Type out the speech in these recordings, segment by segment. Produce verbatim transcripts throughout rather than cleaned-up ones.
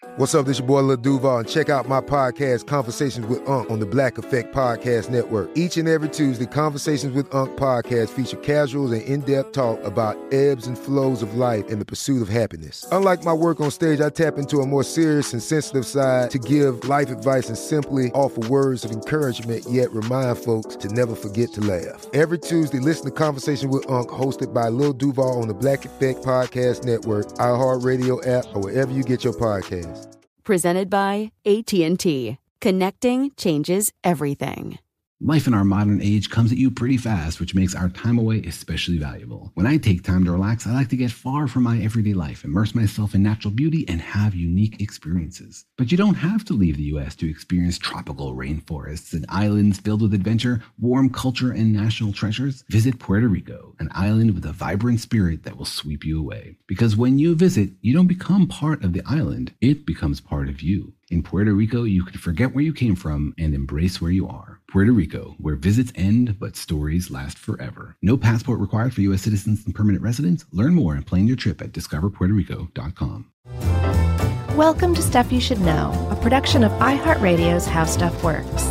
What's up, this your boy Lil Duval, and check out my podcast, Conversations with Unc, on the Black Effect Podcast Network. Each and every Tuesday, Conversations with Unc podcast feature casuals and in-depth talk about ebbs and flows of life and the pursuit of happiness. Unlike my work on stage, I tap into a more serious and sensitive side to give life advice and simply offer words of encouragement, yet remind folks to never forget to laugh. Every Tuesday, listen to Conversations with Unc, hosted by Lil Duval on the Black Effect Podcast Network, iHeartRadio app, or wherever you get your podcasts. Presented by A T and T. Connecting changes everything. Life in our modern age comes at you pretty fast, which makes our time away especially valuable. When I take time to relax, I like to get far from my everyday life, immerse myself in natural beauty, and have unique experiences. But you don't have to leave the U S to experience tropical rainforests and islands filled with adventure, warm culture, and national treasures. Visit Puerto Rico, an island with a vibrant spirit that will sweep you away. Because when you visit, you don't become part of the island, it becomes part of you. In Puerto Rico, you can forget where you came from and embrace where you are. Puerto Rico, where visits end, but stories last forever. No passport required for U S citizens and permanent residents. Learn more and plan your trip at discover puerto rico dot com. Welcome to Stuff You Should Know, a production of iHeartRadio's How Stuff Works.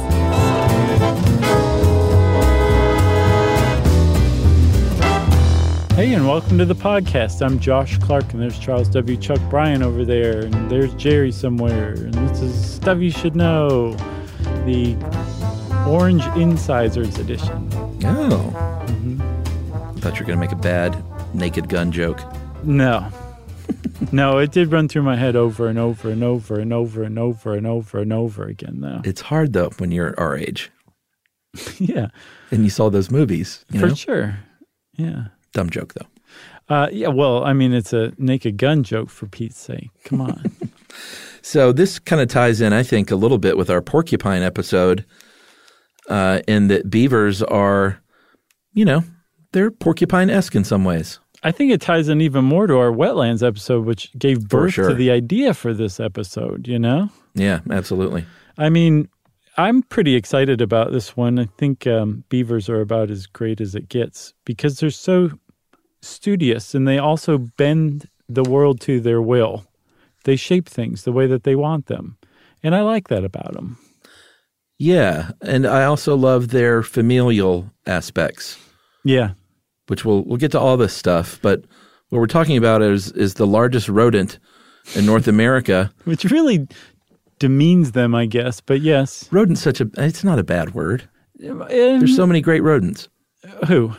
Hey, and welcome to the podcast. I'm Josh Clark, and there's Charles W. Chuck Bryan over there, and there's Jerry somewhere, and this is Stuff You Should Know, the Orange Incisors edition. Oh. Mm-hmm. I thought you were going to make a bad Naked Gun joke. No. No, it did run through my head over and over and over and over and over and over and over again, though. It's hard, though, when you're our age. Yeah. And you saw those movies. You For know? sure. Yeah. Dumb joke, though. Uh, yeah, well, I mean, it's a Naked Gun joke, for Pete's sake. Come on. So this kind of ties in, I think, a little bit with our porcupine episode uh, in that beavers are, you know, they're porcupine-esque in some ways. I think it ties in even more to our wetlands episode, which gave birth sure. to the idea for this episode, you know? Yeah, absolutely. I mean, I'm pretty excited about this one. I think um, beavers are about as great as it gets because they're so studious, and they also bend the world to their will. They shape things the way that they want them. And I like that about them. Yeah. And I also love their familial aspects. Yeah. Which we'll we'll get to all this stuff. But what we're talking about is is the largest rodent in North America. Which really demeans them, I guess. But yes. Rodent's such a, it's not a bad word. Um, There's so many great rodents. Who?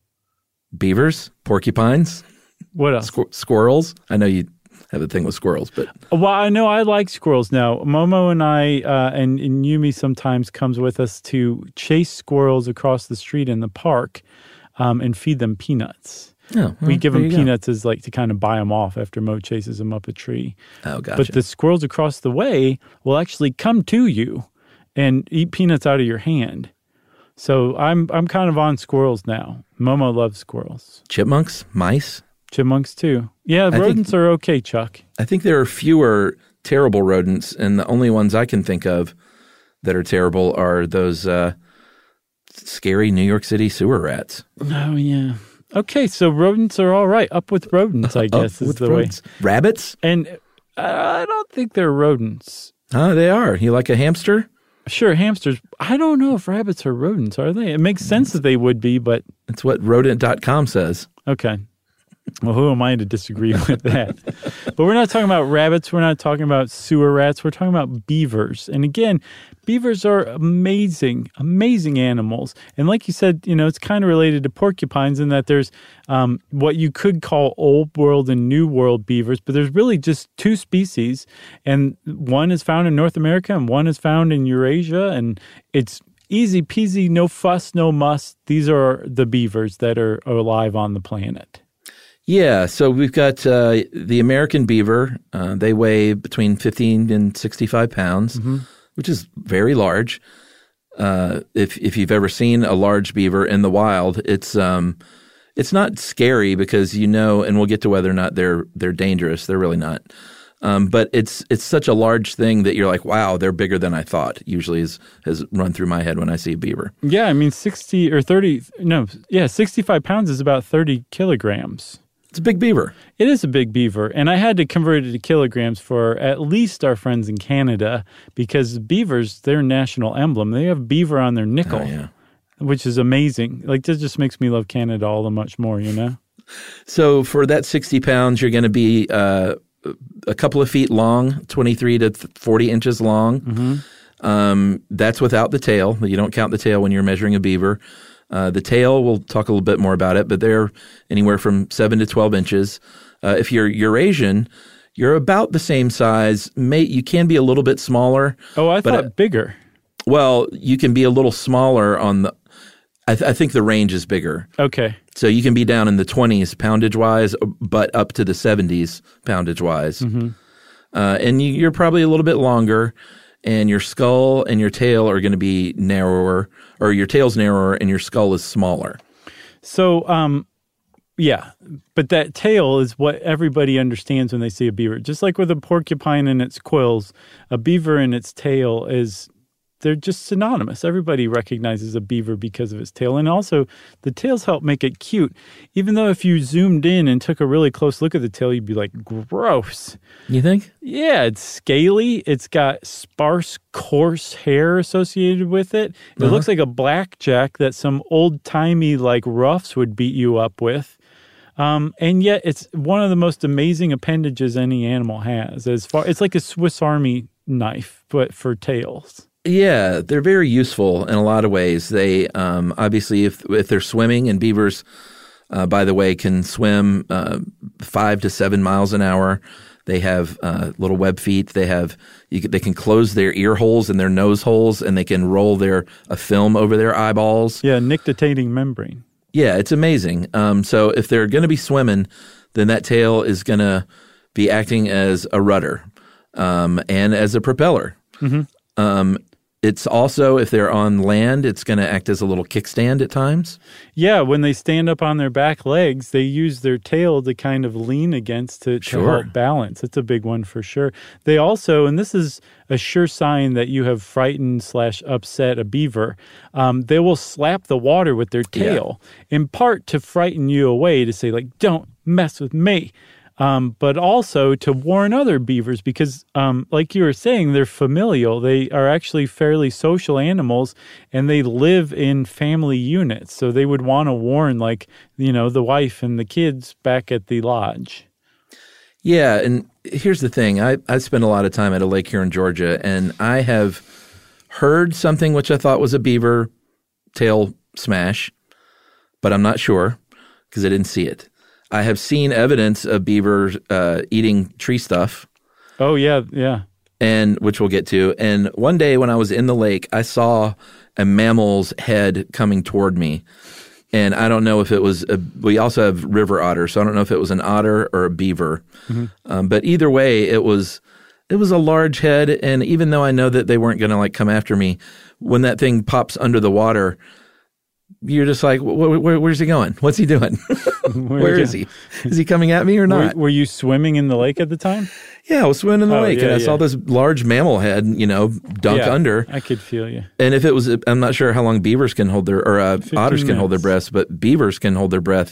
Beavers, porcupines. What else? Squ- squirrels. I know you have a thing with squirrels, but well, I know I like squirrels now. Momo and I uh, and, and Yumi sometimes comes with us to chase squirrels across the street in the park um, and feed them peanuts. Oh, well, we give them go. peanuts as like to kind of buy them off after Mo chases them up a tree. Oh, gotcha. But the squirrels across the way will actually come to you and eat peanuts out of your hand. So I'm I'm kind of on squirrels now. Momo loves squirrels. Chipmunks, mice, chipmunks too. Yeah, I rodents think, are okay, Chuck. I think there are fewer terrible rodents, and the only ones I can think of that are terrible are those uh, scary New York City sewer rats. Oh yeah. Okay, so rodents are all right. Up with rodents, I guess, is the rodents. way. Rabbits? And I don't think they're rodents. Oh, they are. You like a hamster? Sure, hamsters. I don't know if rabbits are rodents, are they? It makes sense that they would be, but... It's what rodent dot com says. Okay. Well, who am I to disagree with that? But we're not talking about rabbits. We're not talking about sewer rats. We're talking about beavers. And again, beavers are amazing, amazing animals. And like you said, you know, it's kind of related to porcupines in that there's um, what you could call old world and new world beavers, but there's really just two species. And one is found in North America and one is found in Eurasia. And it's easy peasy, no fuss, no muss. These are the beavers that are alive on the planet. Yeah, so we've got uh, the American beaver. Uh, they weigh between fifteen and sixty-five pounds, mm-hmm. which is very large. Uh, if if you've ever seen a large beaver in the wild, it's um, it's not scary because you know, and we'll get to whether or not they're they're dangerous. They're really not. Um, but it's it's such a large thing that you're like, wow, they're bigger than I thought. Usually is, has run through my head when I see a beaver. Yeah, I mean, sixty or thirty, no, yeah, sixty-five pounds is about thirty kilograms. It's a big beaver. It is a big beaver, and I had to convert it to kilograms for at least our friends in Canada because beavers, their national emblem, they have beaver on their nickel, Oh, yeah. which is amazing. Like, this just makes me love Canada all the much more, you know? So for that sixty pounds, you're going to be uh, a couple of feet long, twenty-three to forty inches long. Mm-hmm. Um, that's without the tail. You don't count the tail when you're measuring a beaver. Uh, the tail, we'll talk a little bit more about it, but they're anywhere from seven to twelve inches. Uh, if you're Eurasian, you're about the same size. May, you can be a little bit smaller. Oh, I but, thought uh, bigger. Well, you can be a little smaller on the I, th- I think the range is bigger. Okay. So you can be down in the twenties poundage-wise, but up to the seventies poundage-wise. Mm-hmm. Uh, and you, you're probably a little bit longer, and your skull and your tail are going to be narrower, or your tail's narrower and your skull is smaller. So, um, yeah, but that tail is what everybody understands when they see a beaver. Just like with a porcupine and its quills, a beaver and its tail is, they're just synonymous. Everybody recognizes a beaver because of its tail. And also, the tails help make it cute. Even though if you zoomed in and took a really close look at the tail, you'd be like, gross. You think? Yeah, it's scaly. It's got sparse, coarse hair associated with it. It Uh-huh. looks like a blackjack that some old-timey, like, roughs would beat you up with. Um, and yet, it's one of the most amazing appendages any animal has. As far, it's like a Swiss Army knife, but for tails. Yeah, they're very useful in a lot of ways. They um, obviously, if if they're swimming, and beavers, uh, by the way, can swim uh, five to seven miles an hour. They have uh, little web feet. They have you can, they can close their ear holes and their nose holes, and they can roll their a film over their eyeballs. Yeah, nictitating membrane. Yeah, it's amazing. Um, so if they're going to be swimming, then that tail is going to be acting as a rudder um, and as a propeller. Mm-hmm. Um, It's also, if they're on land, it's going to act as a little kickstand at times. Yeah, when they stand up on their back legs, they use their tail to kind of lean against to, to Sure. help balance. It's a big one for sure. They also, and this is a sure sign that you have frightened slash upset a beaver, um, they will slap the water with their tail, in part to frighten you away, to say, like, don't mess with me. Um, but also to warn other beavers because, um, like you were saying, they're familial. They are actually fairly social animals, and they live in family units. So they would want to warn, like, you know, the wife and the kids back at the lodge. Yeah, and here's the thing. I, I spent a lot of time at a lake here in Georgia, and I have heard something which I thought was a beaver tail smash, but I'm not sure because I didn't see it. I have seen evidence of beavers uh, eating tree stuff. Oh, yeah, yeah. And which we'll get to. And one day when I was in the lake, I saw a mammal's head coming toward me. And I don't know if it was a, we also have river otter, so I don't know if it was an otter or a beaver. Mm-hmm. Um, but either way, it was it was a large head. And even though I know that they weren't going to like come after me, when that thing pops under the water, you're just like, where, where, where's he going? What's he doing? Where, where is he? Is he coming at me or not? Were, were you swimming in the lake at the time? Yeah, I was swimming in the Oh, lake, yeah, and I yeah. saw this large mammal head, you know, dunk Yeah, under. I could feel you. And if it was, I'm not sure how long beavers can hold their, or uh, otters can hold their minutes. breaths, but beavers can hold their breath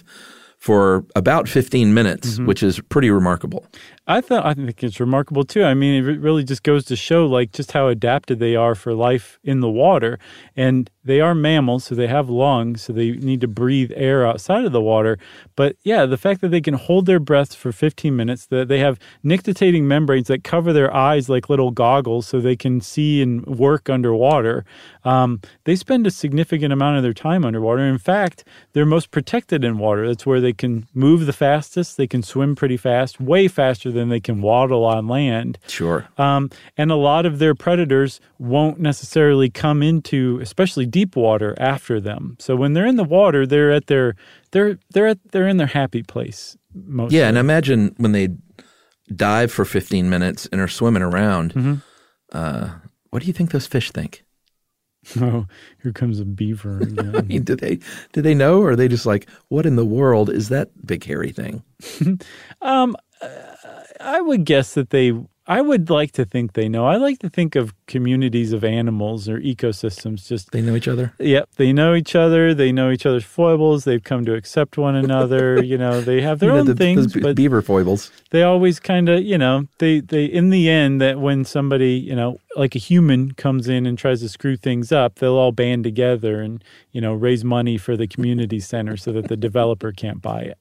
for about fifteen minutes, Mm-hmm. which is pretty remarkable. I thought I think it's remarkable too. I mean, it really just goes to show like just how adapted they are for life in the water. And they are mammals, so they have lungs, so they need to breathe air outside of the water. But yeah, the fact that they can hold their breaths for fifteen minutes, that they have nictitating membranes that cover their eyes like little goggles so they can see and work underwater. Um, they spend a significant amount of their time underwater. In fact, they're most protected in water. That's where they can move the fastest. They can swim pretty fast, way faster than they can waddle on land. Sure. Um, and a lot of their predators won't necessarily come into, especially deep water, after them. So when they're in the water, they're at their they're they're at, they're in their happy place. Mostly. Yeah, and imagine when they dive for fifteen minutes and are swimming around. Mm-hmm. Uh, what do you think those fish think? Oh, here comes a beaver again. I mean, do they do they know, or are they just like, what in the world is that big hairy thing? um, I would guess that they I would like to think they know. I like to think of communities of animals or ecosystems. Just They know each other? Yep. They know each other. They know each other's foibles. They've come to accept one another. You know, they have their You know, own the, things. those but beaver foibles. they always kind of, you know, they, they, in the end, that when somebody, you know, like a human comes in and tries to screw things up, they'll all band together and, you know, raise money for the community center so that the developer can't buy it.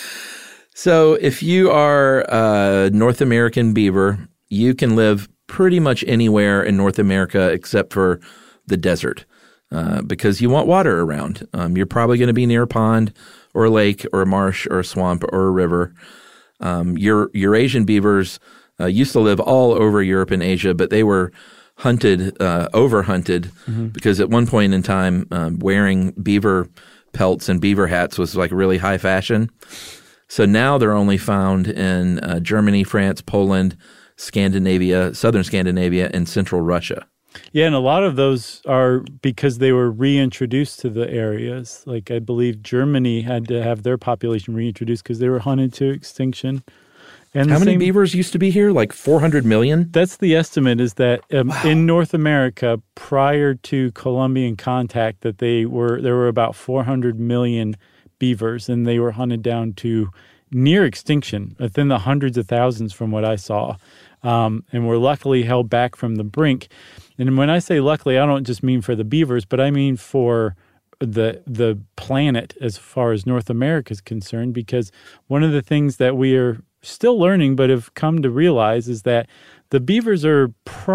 So if you are a North American beaver, you can live pretty much anywhere in North America except for the desert uh, because you want water around. Um, you're probably going to be near a pond or a lake or a marsh or a swamp or a river. Um, your Eurasian beavers uh, used to live all over Europe and Asia, but they were hunted, uh, over-hunted mm-hmm. because at one point in time, um, wearing beaver pelts and beaver hats was like really high fashion. So now they're only found in uh, Germany, France, Poland, Scandinavia, southern Scandinavia, and central Russia. Yeah, and a lot of those are because they were reintroduced to the areas. Like I believe Germany had to have their population reintroduced because they were hunted to extinction. And how many same, beavers used to be here? Like four hundred million? That's the estimate is that um, wow. in North America, prior to Columbian contact, that they were there were about four hundred million beavers, and they were hunted down to near extinction, within the hundreds of thousands from what I saw, um, and were luckily held back from the brink. And when I say luckily, I don't just mean for the beavers, but I mean for the the planet as far as North America is concerned, because one of the things that we are still learning but have come to realize is that the beavers are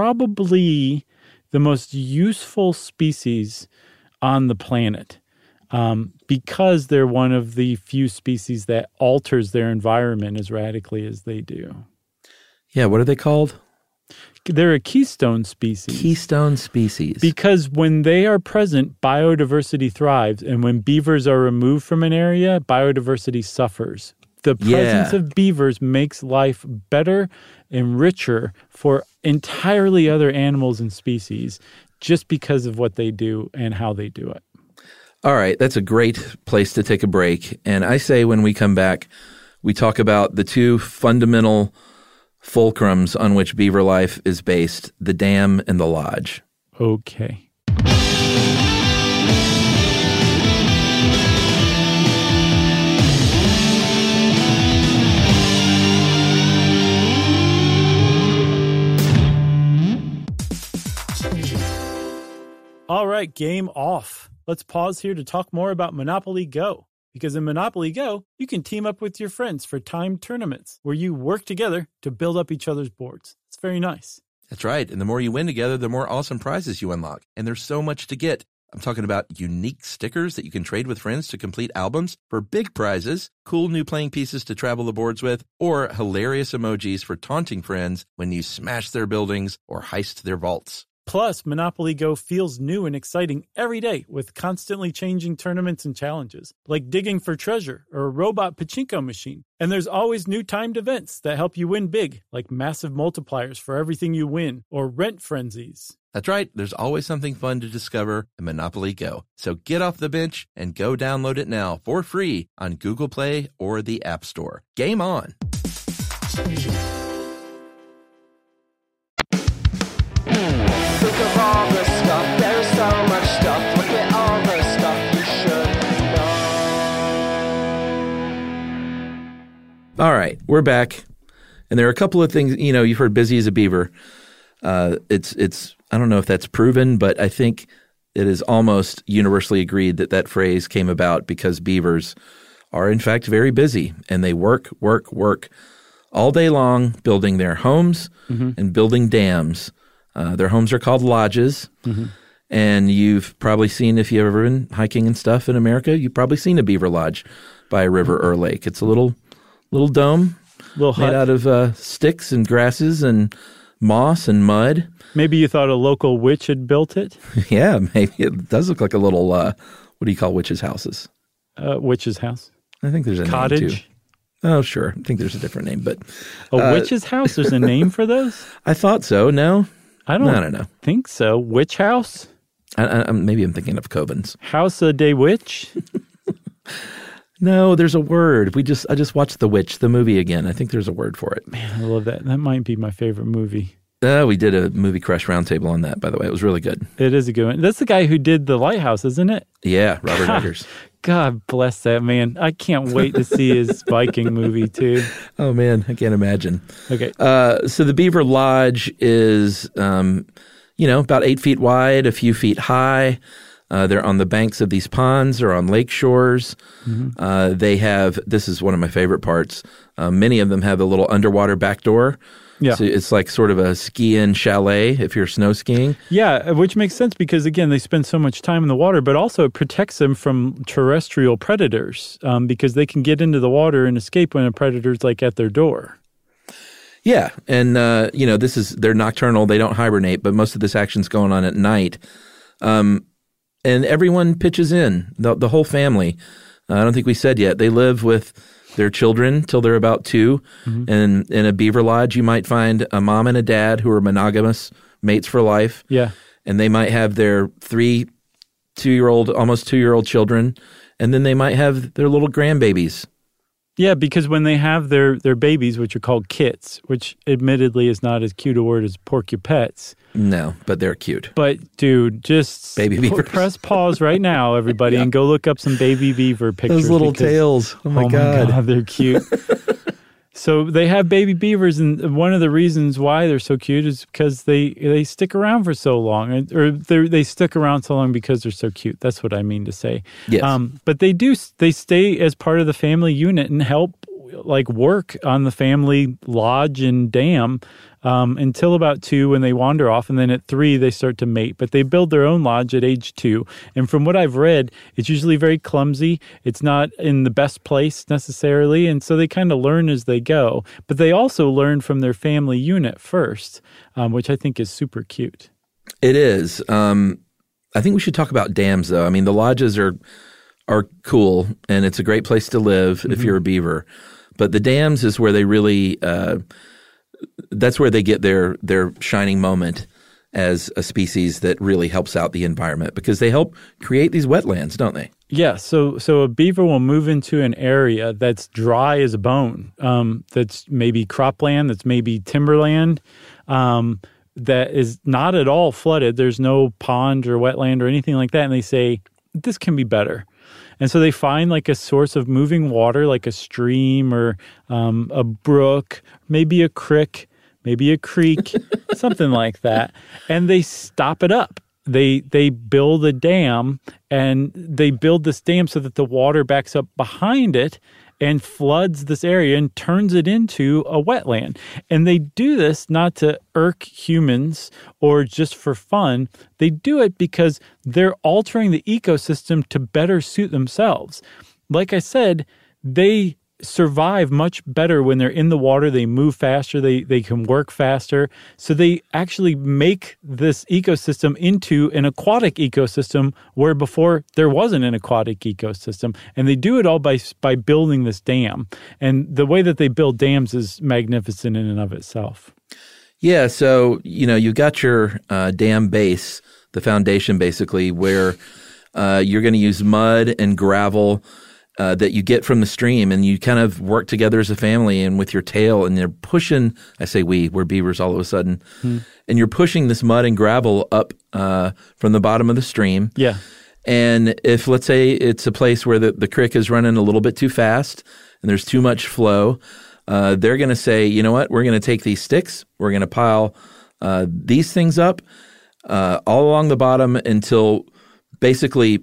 probably the most useful species on the planet. Um, because they're one of the few species that alters their environment as radically as they do. Yeah, what are they called? They're a keystone species. Keystone species. Because when they are present, biodiversity thrives. And when beavers are removed from an area, biodiversity suffers. The presence yeah. of beavers makes life better and richer for entirely other animals and species just because of what they do and how they do it. All right, that's a great place to take a break. And I say when we come back, we talk about the two fundamental fulcrums on which beaver life is based, the dam and the lodge. Okay. All right, game off. Let's pause here to talk more about Monopoly Go. Because in Monopoly Go, you can team up with your friends for timed tournaments where you work together to build up each other's boards. It's very nice. That's right. And the more you win together, the more awesome prizes you unlock. And there's so much to get. I'm talking about unique stickers that you can trade with friends to complete albums for big prizes, cool new playing pieces to travel the boards with, or hilarious emojis for taunting friends when you smash their buildings or heist their vaults. Plus, Monopoly Go feels new and exciting every day with constantly changing tournaments and challenges, like digging for treasure or a robot pachinko machine. And there's always new timed events that help you win big, like massive multipliers for everything you win or rent frenzies. That's right. There's always something fun to discover in Monopoly Go. So get off the bench and go download it now for free on Google Play or the App Store. Game on! Think of all the stuff, there's so much stuff. Look at all the stuff you should know. All right, we're back. And there are a couple of things, you know, you've heard busy as a beaver. Uh, it's, it's, I don't know if that's proven, but I think it is almost universally agreed that that phrase came about because beavers are in fact very busy and they work, work, work all day long building their homes mm-hmm. and building dams. Uh, their homes are called lodges, mm-hmm. and you've probably seen, if you've ever been hiking and stuff in America, you've probably seen a beaver lodge by a river or lake. It's a little little dome little made hut. out of uh, sticks and grasses and moss and mud. Maybe you thought a local witch had built it? Yeah, maybe. It does look like a little, uh, what do you call witches' houses? Uh, witch's house. I think there's a Cottage. name, too. Oh, sure. I think there's a different name, but... A uh, witch's house? There's a name for those? I thought so. No? I don't, I don't know. think so. Witch house? I, I, maybe I'm thinking of Covens. House of de Witch? No, there's a word. We just I just watched The Witch, the movie again. I think there's a word for it. Man, I love that. That might be my favorite movie. Uh, we did a movie crush roundtable on that, by the way. It was really good. It is a good one. That's the guy who did The Lighthouse, isn't it? Yeah, Robert Eggers. God bless that man. I can't wait to see his Viking movie, too. Oh, man, I can't imagine. Okay. Uh, so the Beaver Lodge is, um, you know, about eight feet wide, a few feet high. Uh, they're on the banks of these ponds or on lake shores. Mm-hmm. Uh, they have, this is one of my favorite parts, uh, many of them have a little underwater back door. Yeah. So it's like sort of a ski-in chalet if you're snow skiing. Yeah, which makes sense because, again, they spend so much time in the water, but also it protects them from terrestrial predators um, because they can get into the water and escape when a predator's like at their door. Yeah, and, uh, you know, this is, they're nocturnal, they don't hibernate, but most of this action's going on at night. Um, and everyone pitches in, the, the whole family. Uh, I don't think we said yet. They live with their children till they're about two. Mm-hmm. And in a beaver lodge, you might find a mom and a dad who are monogamous mates for life. Yeah. And they might have their three two-year-old, almost two-year-old children. And then they might have their little grandbabies. Yeah, because when they have their, their babies, which are called kits, which admittedly is not as cute a word as porcupets. No, but they're cute. But, dude, just baby beavers. Press pause right now, everybody, yeah. and go look up some baby beaver pictures. Those little because, tails. Oh, my oh God. my God, they're cute. So they have baby beavers, and one of the reasons why they're so cute is because they, they stick around for so long, or they stick around so long because they're so cute. That's what I mean to say. Yes. Um, but they do, they stay as part of the family unit and help like work on the family lodge and dam um, until about two when they wander off. And then at three, they start to mate. But they build their own lodge at age two. And from what I've read, it's usually very clumsy. It's not in the best place necessarily. And so they kind of learn as they go. But they also learn from their family unit first, um, which I think is super cute. It is. Um, I think we should talk about dams, though. I mean, the lodges are are cool, and it's a great place to live mm-hmm. if you're a beaver. But the dams is where they really uh, – that's where they get their their shining moment as a species that really helps out the environment because they help create these wetlands, don't they? Yeah, so so a beaver will move into an area that's dry as a bone, um, that's maybe cropland, that's maybe timberland, um, that is not at all flooded. There's no pond or wetland or anything like that, and they say, this can be better. And so they find like a source of moving water, like a stream or um, a brook, maybe a creek, maybe a creek, something like that. And they stop it up. They they build a dam, and they build this dam so that the water backs up behind it and floods this area and turns it into a wetland. And they do this not to irk humans or just for fun. They do it because they're altering the ecosystem to better suit themselves. Like I said, they survive much better when they're in the water. They move faster. They they can work faster. So they actually make this ecosystem into an aquatic ecosystem where before there wasn't an aquatic ecosystem. And they do it all by by building this dam. And the way that they build dams is magnificent in and of itself. Yeah. So, you know, you got your uh, dam base, the foundation basically, where uh, you're going to use mud and gravel Uh, that you get from the stream, and you kind of work together as a family and with your tail, and you're pushing, I say we, we're beavers all of a sudden, hmm. and you're pushing this mud and gravel up uh, from the bottom of the stream. Yeah. And if, let's say, it's a place where the, the creek is running a little bit too fast and there's too much flow, uh, they're going to say, you know what, we're going to take these sticks, we're going to pile uh, these things up uh, all along the bottom until basically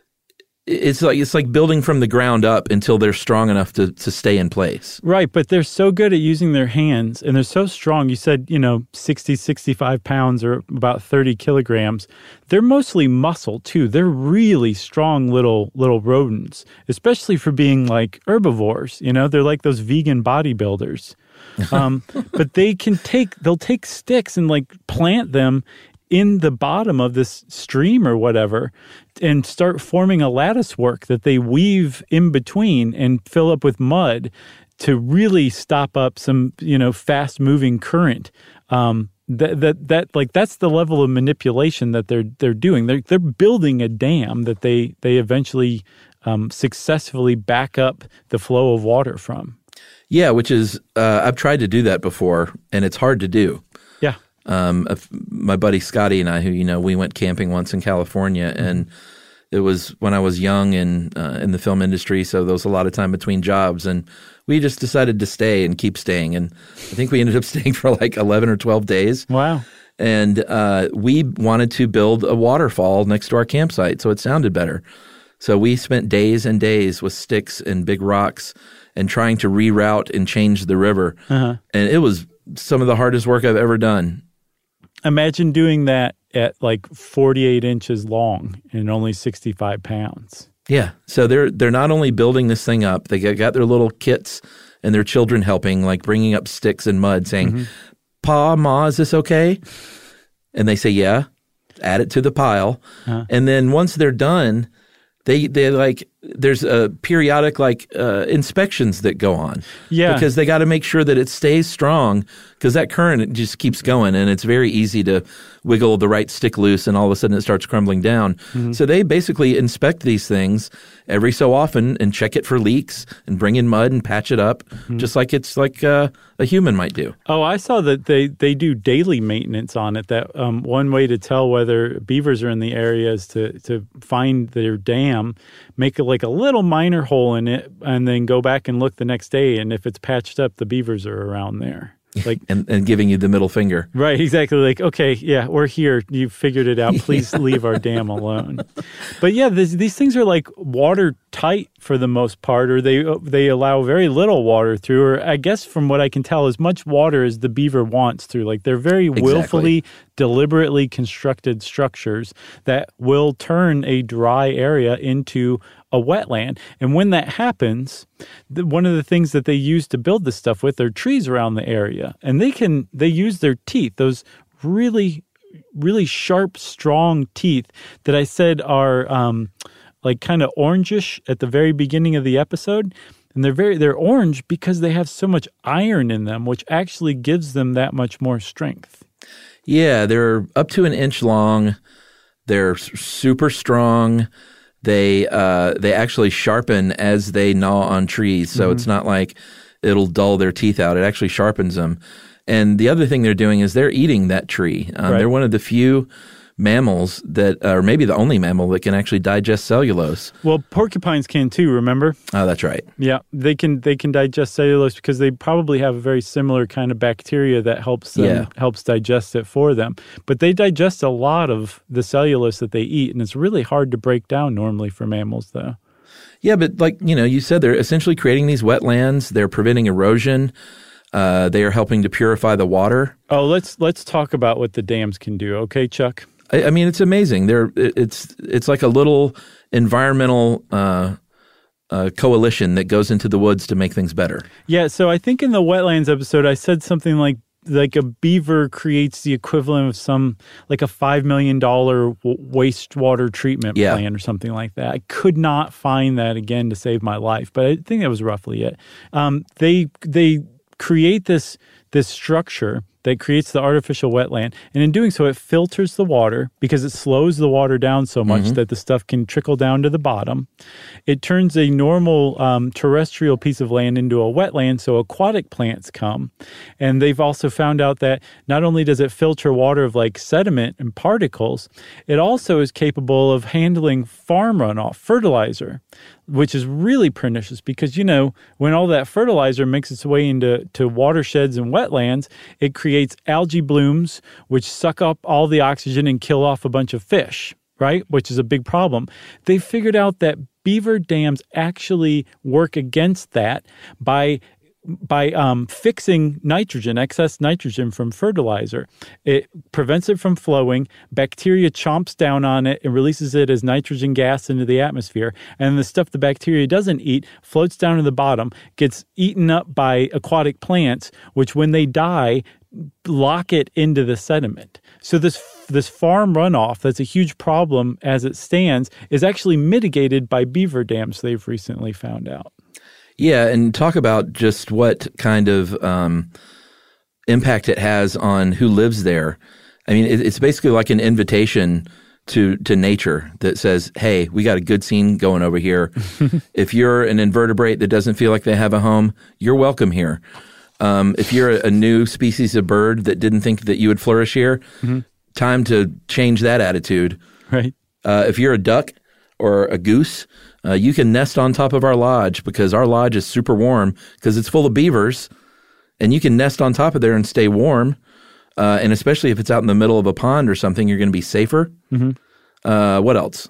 It's like it's like building from the ground up until they're strong enough to, to stay in place. Right, but they're so good at using their hands, and they're so strong. You said, you know, sixty, sixty-five pounds or about thirty kilograms. They're mostly muscle, too. They're really strong little little rodents, especially for being like herbivores. You know, they're like those vegan bodybuilders. Um, but they can take, they'll take sticks and like plant them in the bottom of this stream or whatever and start forming a lattice work that they weave in between and fill up with mud to really stop up some, you know, fast moving current. Um, that, that, that, like, that's the level of manipulation that they're, they're doing. They're, they're building a dam that they, they eventually um, successfully back up the flow of water from. Yeah, which is uh, I've tried to do that before, and it's hard to do. Yeah. Um, my buddy Scotty and I, who you know, we went camping once in California, and it was when I was young and uh, in the film industry, so there was a lot of time between jobs, and we just decided to stay and keep staying, and I think we ended up staying for like eleven or twelve days. Wow. And uh, we wanted to build a waterfall next to our campsite, so it sounded better. So we spent days and days with sticks and big rocks and trying to reroute and change the river. Uh-huh. And it was some of the hardest work I've ever done. Imagine doing that at like forty-eight inches long and only sixty-five pounds. Yeah. So they're they're not only building this thing up, they got their little kits and their children helping, like bringing up sticks and mud saying, mm-hmm. Pa, Ma, is this okay? And they say, yeah, add it to the pile. Uh-huh. And then once they're done, they they like there's a periodic like uh, inspections that go on. Yeah. Because they got to make sure that it stays strong because that current just keeps going and it's very easy to wiggle the right stick loose and all of a sudden it starts crumbling down. Mm-hmm. So they basically inspect these things every so often and check it for leaks and bring in mud and patch it up mm-hmm. just like it's like uh, a human might do. Oh, I saw that they, they do daily maintenance on it. That um, one way to tell whether beavers are in the area is to, to find their dam, make it like a little minor hole in it, and then go back and look the next day. And if it's patched up, the beavers are around there. Like and, and giving you the middle finger. Right, exactly. Like, okay, yeah, we're here. You figured it out. Please yeah. leave our dam alone. But yeah, this, these things are like watertight for the most part, or they they allow very little water through, or I guess from what I can tell, as much water as the beaver wants through. Like they're very exactly. willfully, deliberately constructed structures that will turn a dry area into a wetland. And when that happens, the, one of the things that they use to build this stuff with are trees around the area. And they can, they use their teeth, those really, really sharp, strong teeth that I said are um, like kind of orangish at the very beginning of the episode. And they're very, they're orange because they have so much iron in them, which actually gives them that much more strength. Yeah, they're up to an inch long. They're super strong. They uh, they actually sharpen as they gnaw on trees, so mm-hmm. it's not like it'll dull their teeth out. It actually sharpens them. And the other thing they're doing is they're eating that tree. Um, right. They're one of the few mammals that, or maybe the only mammal that can actually digest cellulose. Well, porcupines can too, remember? Oh, that's right. Yeah, they can they can digest cellulose because they probably have a very similar kind of bacteria that helps them, yeah. helps digest it for them. But they digest a lot of the cellulose that they eat, and it's really hard to break down normally for mammals, though. Yeah, but like, you know, you said they're essentially creating these wetlands. They're preventing erosion. Uh, they are helping to purify the water. Oh, let's let's talk about what the dams can do, okay, Chuck? I mean, it's amazing. They're, it's it's like a little environmental uh, uh, coalition that goes into the woods to make things better. Yeah, so I think in the wetlands episode, I said something like like a beaver creates the equivalent of some like a five million dollars w- wastewater treatment yeah. plan or something like that. I could not find that again to save my life, but I think that was roughly it. Um, they they create this this structure that creates the artificial wetland. And in doing so, it filters the water because it slows the water down so much mm-hmm. that the stuff can trickle down to the bottom. It turns a normal um, terrestrial piece of land into a wetland, so aquatic plants come. And they've also found out that not only does it filter water of like sediment and particles, it also is capable of handling farm runoff, fertilizer, which is really pernicious because, you know, when all that fertilizer makes its way into to watersheds and wetlands, it creates algae blooms, which suck up all the oxygen and kill off a bunch of fish, right? Which is a big problem. They figured out that beaver dams actually work against that by by um, fixing nitrogen, excess nitrogen from fertilizer. It prevents it from flowing. Bacteria chomps down on it and releases it as nitrogen gas into the atmosphere. And the stuff the bacteria doesn't eat floats down to the bottom, gets eaten up by aquatic plants, which when they die, lock it into the sediment. So this this farm runoff, that's a huge problem as it stands, is actually mitigated by beaver dams, they've recently found out. Yeah, and talk about just what kind of um, impact it has on who lives there. I mean, it, it's basically like an invitation to to nature that says, hey, we got a good scene going over here. If you're an invertebrate that doesn't feel like they have a home, you're welcome here. Um, if you're a, a new species of bird that didn't think that you would flourish here, mm-hmm. time to change that attitude. Right. Uh, if you're a duck or a goose, uh, you can nest on top of our lodge because our lodge is super warm because it's full of beavers, and you can nest on top of there and stay warm. Uh, and especially if it's out in the middle of a pond or something, you're going to be safer. Mm-hmm. Uh, what else?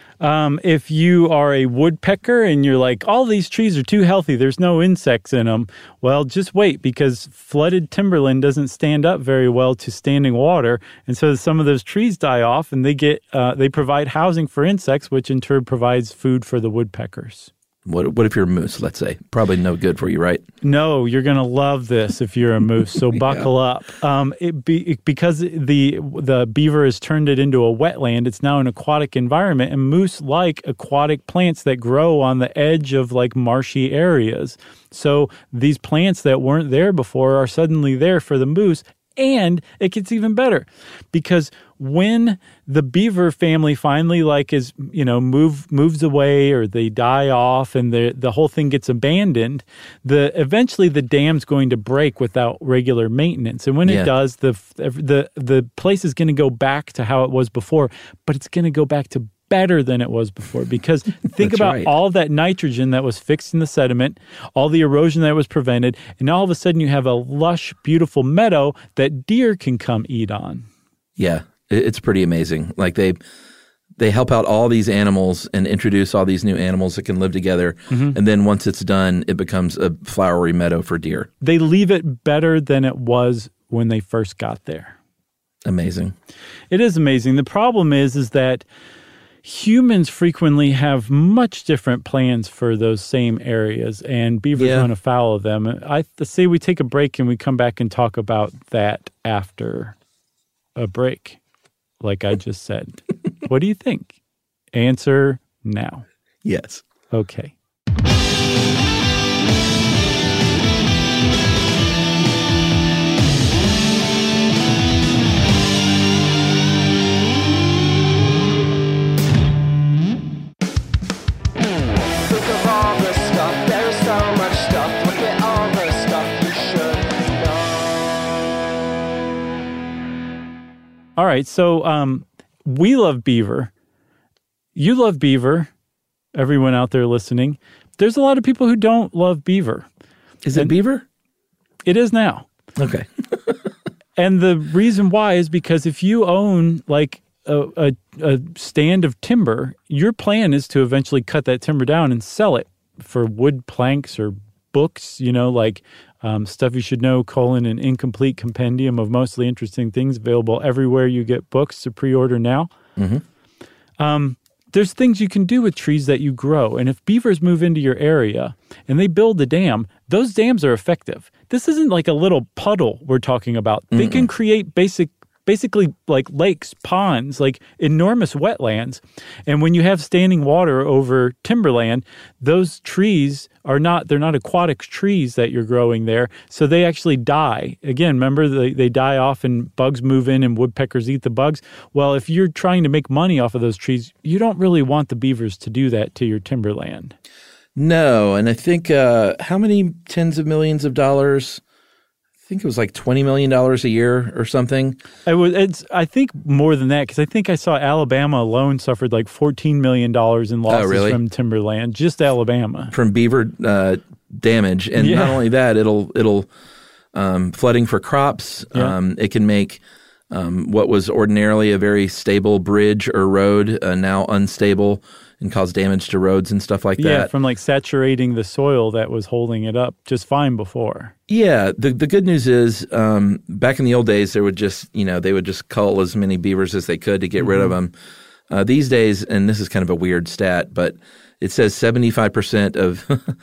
Um, if you are a woodpecker and you're like, all these trees are too healthy, there's no insects in them, well, just wait, because flooded timberland doesn't stand up very well to standing water. And so some of those trees die off, and they get uh, they provide housing for insects, which in turn provides food for the woodpeckers. What What if you're a moose, let's say? Probably no good for you, right? No, you're going to love this if you're a moose, so buckle yeah. up. Um, it be, it, because the the beaver has turned it into a wetland, it's now an aquatic environment, and moose like aquatic plants that grow on the edge of like marshy areas. So these plants that weren't there before are suddenly there for the moose. And it gets even better because when the beaver family finally like is, you know, move moves away or they die off and the the whole thing gets abandoned, the eventually the dam's going to break without regular maintenance. And when yeah. it does, the the the place is going to go back to how it was before, but it's going to go back to better than it was before because think about right. all that nitrogen that was fixed in the sediment, all the erosion that was prevented, and all of a sudden you have a lush, beautiful meadow that deer can come eat on. Yeah, it's pretty amazing. Like they they help out all these animals and introduce all these new animals that can live together, mm-hmm. and then once it's done, it becomes a flowery meadow for deer. They leave it better than it was when they first got there. Amazing. It is amazing. The problem is, is that humans frequently have much different plans for those same areas, and beavers yeah. run afoul of them. I say we take a break and we come back and talk about that after a break, like I just said. What do you think? Answer now. Yes. Okay. All right, so um, we love beaver. You love beaver, everyone out there listening. There's a lot of people who don't love beaver. Is it and beaver? It is now. Okay. And the reason why is because if you own like a, a, a stand of timber, your plan is to eventually cut that timber down and sell it for wood planks or books, you know, like um, Stuff You Should Know, colon, an incomplete compendium of mostly interesting things available everywhere you get books to pre-order now. Mm-hmm. Um, there's things you can do with trees that you grow. And if beavers move into your area and they build a dam, those dams are effective. This isn't like a little puddle we're talking about. Mm-mm. They can create basic basically like lakes, ponds, like enormous wetlands. And when you have standing water over timberland, those trees are not, they're not aquatic trees that you're growing there. So they actually die. Again, remember they, they die off and bugs move in and woodpeckers eat the bugs. Well, if you're trying to make money off of those trees, you don't really want the beavers to do that to your timberland. No. And I think uh, how many tens of millions of dollars? I think it was like twenty million dollars a year or something. It was, it's, I think more than that, because I think I saw Alabama alone suffered like fourteen million dollars in losses oh, really? from timberland, just Alabama. From beaver uh, damage. And yeah. not only that, it'll it'll um, flooding for crops. Yeah. Um, it can make um, what was ordinarily a very stable bridge or road uh, now unstable and cause damage to roads and stuff like yeah, that. Yeah, from like saturating the soil that was holding it up just fine before. Yeah, the the good news is um, back in the old days, there would just, you know, they would just cull as many beavers as they could to get mm-hmm. rid of them. Uh, these days, and this is kind of a weird stat, but it says seventy-five percent of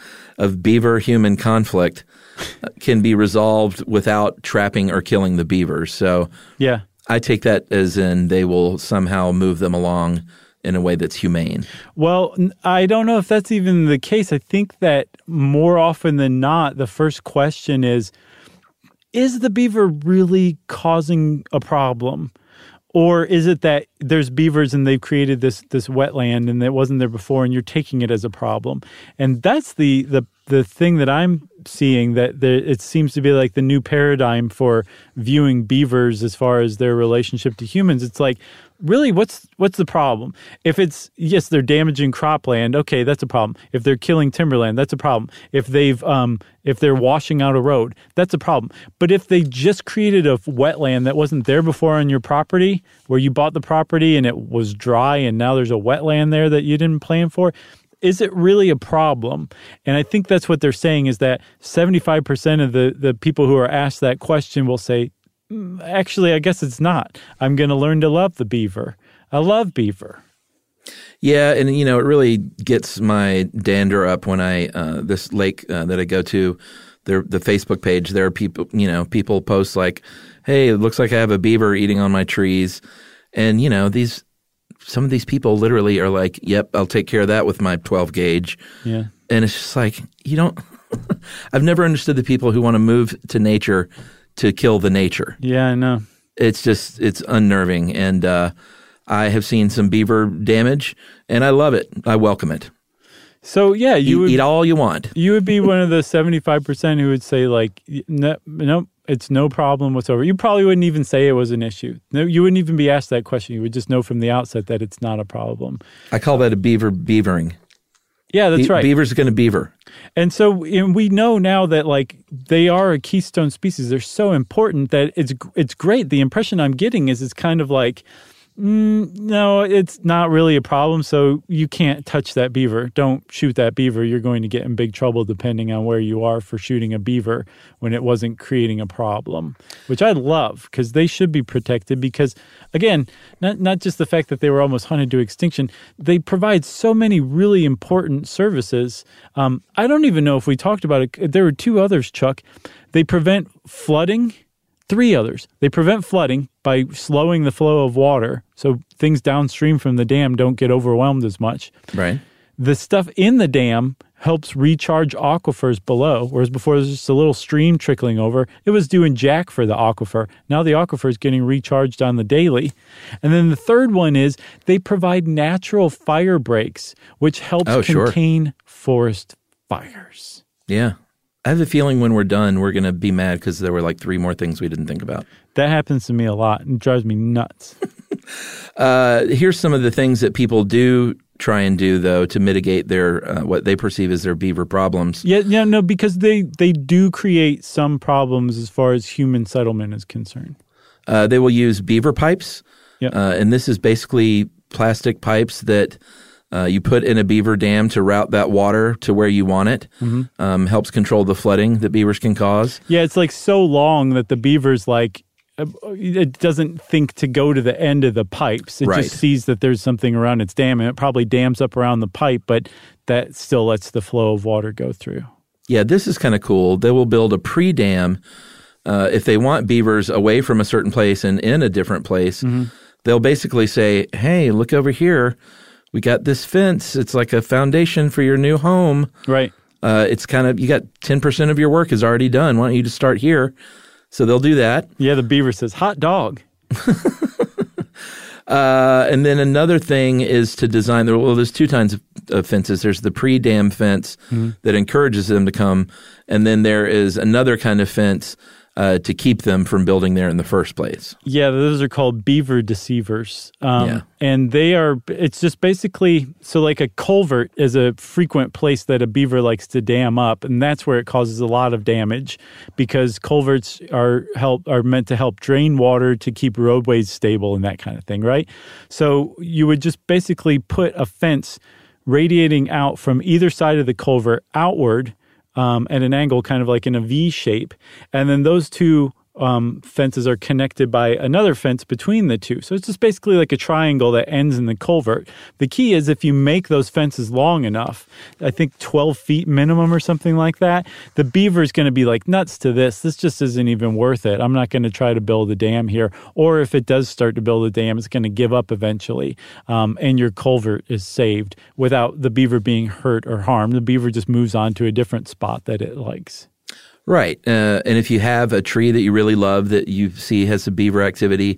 of beaver-human conflict can be resolved without trapping or killing the beavers. So yeah, I take that as in they will somehow move them along in a way that's humane. Well, I don't know if that's even the case. I think that more often than not, the first question is, is the beaver really causing a problem? Or is it that there's beavers and they've created this this wetland and it wasn't there before and you're taking it as a problem? And that's the the the thing that I'm seeing, that there, it seems to be like the new paradigm for viewing beavers as far as their relationship to humans. It's like, really, what's what's the problem? If it's, yes, they're damaging cropland, okay, that's a problem. If they're killing timberland, that's a problem. If they've um, if they're washing out a road, that's a problem. But if they just created a wetland that wasn't there before on your property, where you bought the property and it was dry and now there's a wetland there that you didn't plan for, is it really a problem? And I think that's what they're saying, is that seventy-five percent of the, the people who are asked that question will say, actually, I guess it's not. I'm going to learn to love the beaver. I love beaver. Yeah, and, you know, it really gets my dander up when I uh, – this lake uh, that I go to, the, the Facebook page, there are people – you know, people post like, hey, it looks like I have a beaver eating on my trees. And, you know, these – some of these people literally are like, yep, I'll take care of that with my twelve gauge. Yeah. And it's just like, you don't – I've never understood the people who want to move to nature to kill the nature. Yeah, I know. It's just – it's unnerving. And uh, I have seen some beaver damage, and I love it. I welcome it. So, yeah, you eat, would – eat all you want. You would be one of the seventy-five percent who would say, like, no, no, it's no problem whatsoever. You probably wouldn't even say it was an issue. No, you wouldn't even be asked that question. You would just know from the outset that it's not a problem. I call that a beaver beavering. Yeah, that's Be- right. Beaver's going to beaver. And so and we know now that, like, they are a keystone species. They're so important that it's it's great. The impression I'm getting is it's kind of like, mm, no, it's not really a problem, so you can't touch that beaver. Don't shoot that beaver. You're going to get in big trouble depending on where you are for shooting a beaver when it wasn't creating a problem, which I love, because they should be protected because, again, not, not just the fact that they were almost hunted to extinction, they provide so many really important services. Um, I don't even know if we talked about it. There were two others, Chuck. They prevent flooding. Three others. They prevent flooding by slowing the flow of water so things downstream from the dam don't get overwhelmed as much. Right. The stuff in the dam helps recharge aquifers below, whereas before there was just a little stream trickling over. It was doing jack for the aquifer. Now the aquifer is getting recharged on the daily. And then the third one is they provide natural fire breaks, which helps oh, contain sure. forest fires. Yeah. I have a feeling when we're done, we're going to be mad because there were like three more things we didn't think about. That happens to me a lot and drives me nuts. uh, here's some of the things that people do try and do, though, to mitigate their uh, what they perceive as their beaver problems. Yeah, yeah, no, because they, they do create some problems as far as human settlement is concerned. Uh, they will use beaver pipes, yep. uh, and this is basically plastic pipes that uh, you put in a beaver dam to route that water to where you want it. Mm-hmm. Um, helps control the flooding that beavers can cause. Yeah, it's like so long that the beaver's like, it doesn't think to go to the end of the pipes. It right. just sees that there's something around its dam, and it probably dams up around the pipe, but that still lets the flow of water go through. Yeah, this is kind of cool. They will build a pre-dam. Uh, if they want beavers away from a certain place and in a different place, mm-hmm. they'll basically say, hey, look over here. We got this fence. It's like a foundation for your new home. Right. Uh, it's kind of, you got ten percent of your work is already done. Why don't you just start here? So they'll do that. Yeah, the beaver says, hot dog. uh, and then another thing is to design, well, there's two kinds of, of fences. There's the pre-dam fence mm-hmm. that encourages them to come. And then there is another kind of fence uh, to keep them from building there in the first place. Yeah, those are called beaver deceivers. Um, yeah. And they are, it's just basically, so like a culvert is a frequent place that a beaver likes to dam up. And that's where it causes a lot of damage because culverts are help are meant to help drain water to keep roadways stable and that kind of thing, right? So you would just basically put a fence radiating out from either side of the culvert outward Um, at an angle, kind of like in a V shape. And then those two um, fences are connected by another fence between the two. So it's just basically like a triangle that ends in the culvert. The key is if you make those fences long enough, I think twelve feet minimum or something like that, the beaver is going to be like nuts to this. This just isn't even worth it. I'm not going to try to build a dam here. Or if it does start to build a dam, it's going to give up eventually. Um, and your culvert is saved without the beaver being hurt or harmed. The beaver just moves on to a different spot that it likes. Right. Uh, and if you have a tree that you really love that you see has some beaver activity,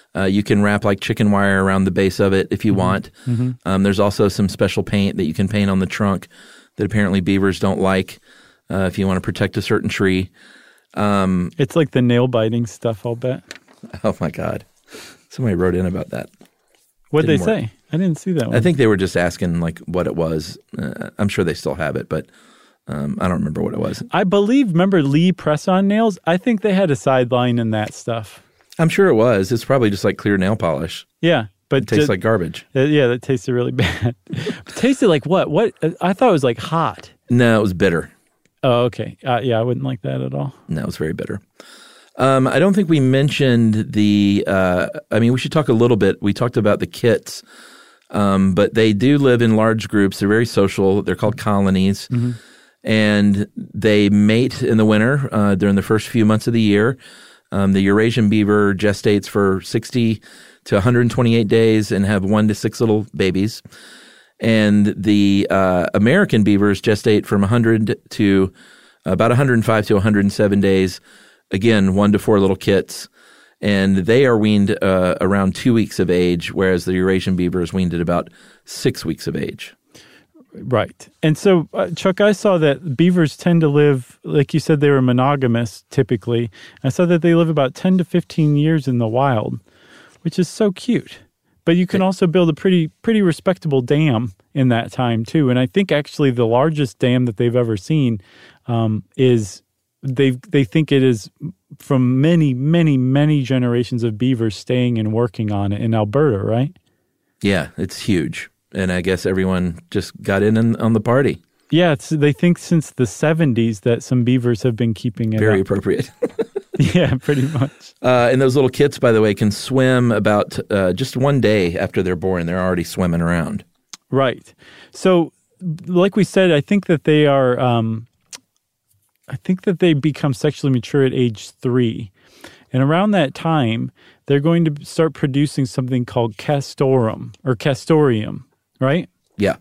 Uh, you can wrap like chicken wire around the base of it if you mm-hmm. want. Mm-hmm. Um, there's also some special paint that you can paint on the trunk that apparently beavers don't like uh, if you want to protect a certain tree. Um, it's like the nail biting stuff, I'll bet. Oh my God. Somebody wrote in about that. What'd they Didn't say? work. I didn't see that one. I think they were just asking like what it was. Uh, I'm sure they still have it, but um, I don't remember what it was. I believe, remember Lee press-on nails? I think they had a sideline in that stuff. I'm sure it was. It's probably just like clear nail polish. Yeah. But it tastes just, like garbage. Uh, yeah, that tasted really bad. It tasted like what? What? Uh, I thought it was like hot. No, it was bitter. Oh, okay. Uh, yeah, I wouldn't like that at all. No, it was very bitter. Um, I don't think we mentioned the, uh, I mean, we should talk a little bit. We talked about the kits, um, but they do live in large groups. They're very social. They're called colonies. Mm-hmm. And they mate in the winter uh, during the first few months of the year. Um, the Eurasian beaver gestates for sixty to one hundred twenty-eight days and have one to six little babies. And the uh, American beavers gestate from one hundred to about one hundred five to one hundred seven days. Again, one to four little kits. And they are weaned uh, around two weeks of age, whereas the Eurasian beaver is weaned at about six weeks of age. Right. And so, uh, Chuck, I saw that beavers tend to live, like you said, they were monogamous typically. I saw that they live about ten to fifteen years in the wild, which is so cute. But you can also build a pretty pretty respectable dam in that time, too. And I think actually the largest dam that they've ever seen um, is, they they think it is from many, many, many generations of beavers staying and working on it in Alberta, right? Yeah, it's huge. And I guess everyone just got in on the party. Yeah, it's, they think since the seventies that some beavers have been keeping it Very up. appropriate. Yeah, pretty much. Uh, and those little kits, by the way, can swim about uh, just one day after they're born. They're already swimming around. Right. So, like we said, I think that they are, um, I think that they become sexually mature at age three. And around that time, they're going to start producing something called castorum or castorium. Right? Yeah.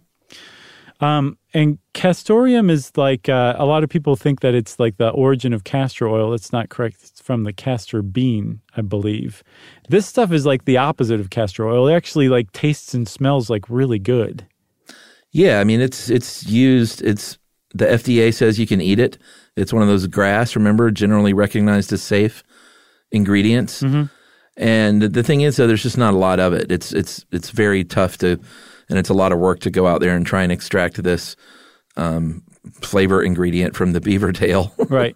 Um, and castorium is like, uh, a lot of people think that it's like the origin of castor oil. It's not correct. It's from the castor bean, I believe. This stuff is like the opposite of castor oil. It actually like tastes and smells like really good. Yeah. I mean, it's, it's used, it's, the F D A says you can eat it. It's one of those grass, remember, generally recognized as safe ingredients. Mm-hmm. And the thing is, though, there's just not a lot of it. It's, it's, it's very tough to, and it's a lot of work to go out there and try and extract this um, flavor ingredient from the beaver tail. Right.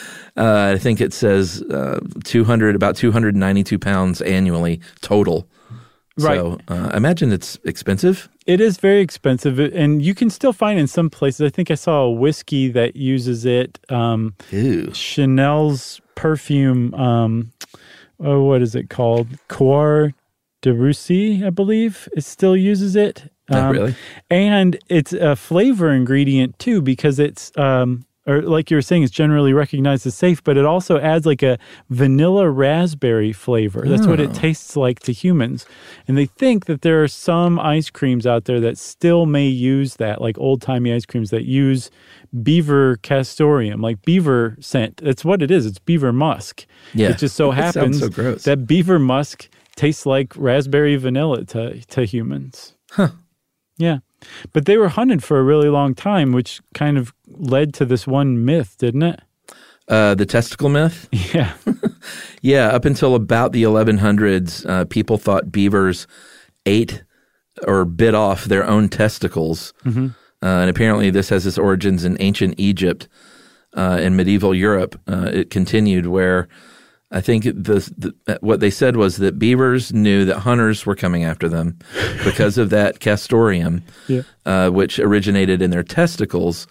uh, I think it says uh, two hundred, about two hundred ninety-two pounds annually total. Right. So uh, I imagine it's expensive. It is very expensive, and you can still find in some places. I think I saw a whiskey that uses it. Um, Ew. Chanel's perfume, um, oh, what is it called? Coeur de Russie, I believe, it still uses it. Um, um, really? And it's a flavor ingredient, too, because it's, um, or like you were saying, it's generally recognized as safe, but it also adds like a vanilla raspberry flavor. That's oh. what it tastes like to humans. And they think that there are some ice creams out there that still may use that, like old-timey ice creams that use beaver castorium, like beaver scent. That's what it is. It's beaver musk. Yeah. It just so happens so gross. that beaver musk tastes like raspberry vanilla to, to humans. Huh. Yeah. But they were hunted for a really long time, which kind of led to this one myth, didn't it? Uh, the testicle myth? Yeah. Yeah, up until about the eleven hundreds, uh, people thought beavers ate or bit off their own testicles. Mm-hmm. Uh, and apparently this has its origins in ancient Egypt uh, and medieval Europe. Uh, it continued where I think the, the what they said was that beavers knew that hunters were coming after them because of that castorium, yeah. uh, which originated in their testicles.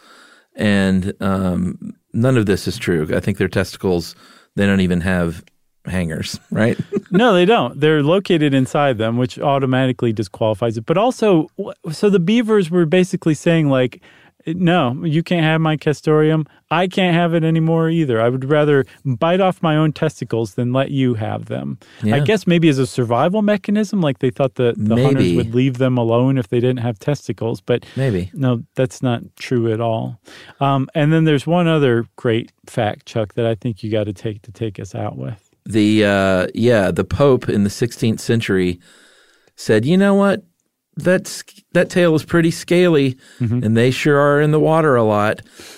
And um, none of this is true. I think their testicles, they don't even have hangers, right? No, they don't. They're located inside them, which automatically disqualifies it. But also, so the beavers were basically saying like, no, you can't have my castorium. I can't have it anymore either. I would rather bite off my own testicles than let you have them. Yeah. I guess maybe as a survival mechanism, like they thought the, the hunters would leave them alone if they didn't have testicles. But maybe. No, that's not true at all. Um, and then there's one other great fact, Chuck, that I think you got to take to take us out with. The uh, yeah, the Pope in the sixteenth century said, you know what? That's, that tail is pretty scaly, mm-hmm. and they sure are in the water a lot.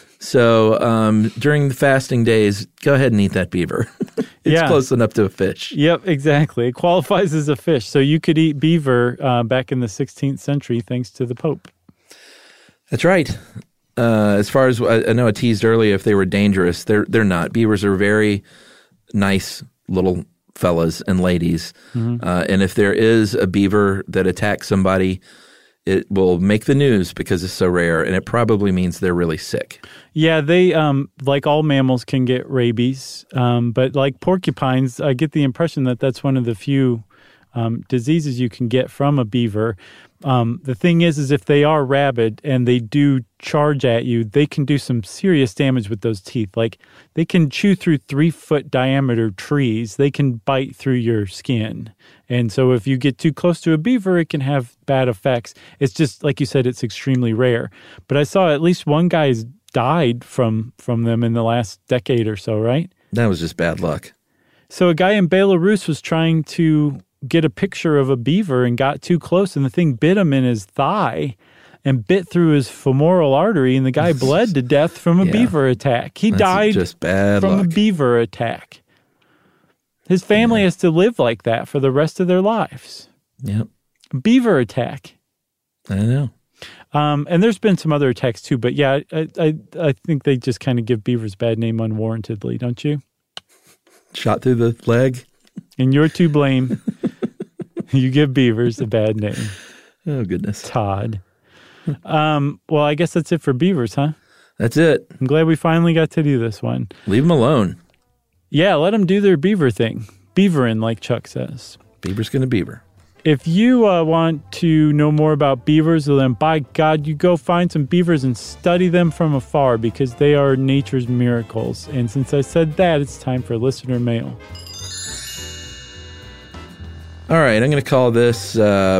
So um, during the fasting days, go ahead and eat that beaver. It's yeah. close enough to a fish. Yep, exactly. It qualifies as a fish. So you could eat beaver uh, back in the sixteenth century thanks to the Pope. That's right. Uh, as far as I, I know, I teased earlier if they were dangerous. They're they're not. Beavers are very nice little fellas and ladies. Mm-hmm. Uh, and if there is a beaver that attacks somebody, it will make the news because it's so rare, and it probably means they're really sick. Yeah, they, um, like all mammals, can get rabies. Um, but like porcupines, I get the impression that that's one of the few um, diseases you can get from a beaver. Um, the thing is, is if they are rabid and they do charge at you, they can do some serious damage with those teeth. Like they can chew through three foot diameter trees. They can bite through your skin. And so if you get too close to a beaver, it can have bad effects. It's just, like you said, it's extremely rare. But I saw at least one guy's died from, from them in the last decade or so, right? That was just bad luck. So a guy in Belarus was trying to get a picture of a beaver and got too close, and the thing bit him in his thigh and bit through his femoral artery, and the guy bled to death from a yeah. beaver attack. He That's died just bad from luck. a beaver attack. His family yeah. has to live like that for the rest of their lives. Yep. Beaver attack. I know. Um, and there's been some other attacks too, but yeah, I I, I think they just kind of give beavers a bad name unwarrantedly, don't you? Shot through the leg. And you're to blame. You give beavers a bad name. Oh, goodness. Todd. Um, well, I guess that's it for beavers, huh? That's it. I'm glad we finally got to do this one. Leave them alone. Yeah, let them do their beaver thing. Beavering, like Chuck says. Beaver's going to beaver. If you uh, want to know more about beavers, well, then by God, you go find some beavers and study them from afar because they are nature's miracles. And since I said that, it's time for listener mail. All right, I'm going to call this uh,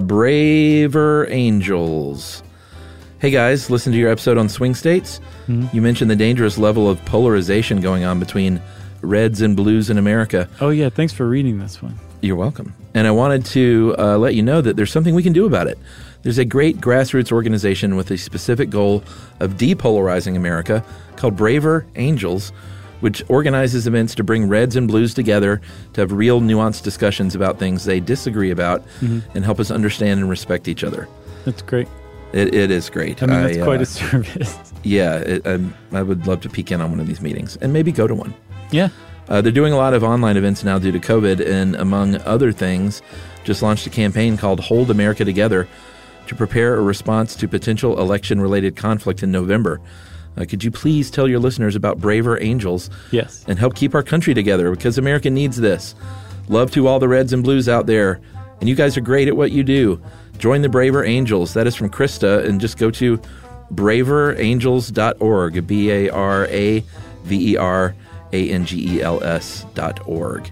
Braver Angels. Hey guys, listen to your episode on swing states. Mm-hmm. You mentioned the dangerous level of polarization going on between reds and blues in America. Oh yeah, thanks for reading this one. You're welcome. And I wanted to uh, let you know that there's something we can do about it. There's a great grassroots organization with a specific goal of depolarizing America called Braver Angels, which organizes events to bring reds and blues together to have real nuanced discussions about things they disagree about mm-hmm. and help us understand and respect each other. That's great. It, it is great. I mean, that's I, quite uh, a service. Yeah, it, I, I would love to peek in on one of these meetings and maybe go to one. Yeah. Uh, they're doing a lot of online events now due to COVID, and among other things, just launched a campaign called Hold America Together to prepare a response to potential election-related conflict in November. Uh, could you please tell your listeners about Braver Angels? Yes. And help keep our country together, because America needs this. Love to all the reds and blues out there, and you guys are great at what you do. Join the Braver Angels. That is from Krista, and just go to braver angels dot org, B A R A V E R A N G E L S dot org.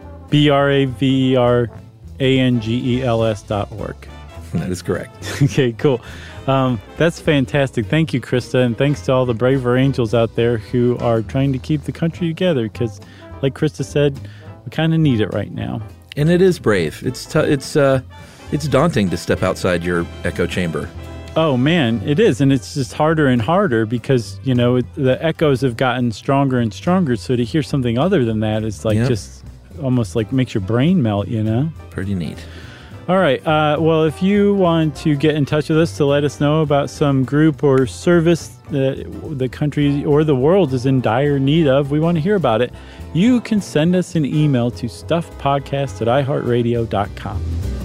B R A V E R A N G E L S dot org. That is correct. Okay, cool. Um, that's fantastic. Thank you, Krista, and thanks to all the Braver Angels out there who are trying to keep the country together because, like Krista said, we kind of need it right now. And it is brave. It's t- it's uh, it's daunting to step outside your echo chamber. Oh, man, it is. And it's just harder and harder because, you know, it, the echoes have gotten stronger and stronger. So to hear something other than that is like yep. just almost like makes your brain melt, you know? Pretty neat. All right. Uh, well, if you want to get in touch with us to let us know about some group or service that the country or the world is in dire need of, we want to hear about it. You can send us an email to stuffpodcast at i heart radio dot com.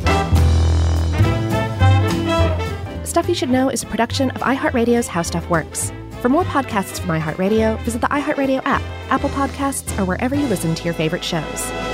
Stuff You Should Know is a production of iHeartRadio's How Stuff Works. For more podcasts from iHeartRadio, visit the iHeartRadio app, Apple Podcasts, or wherever you listen to your favorite shows.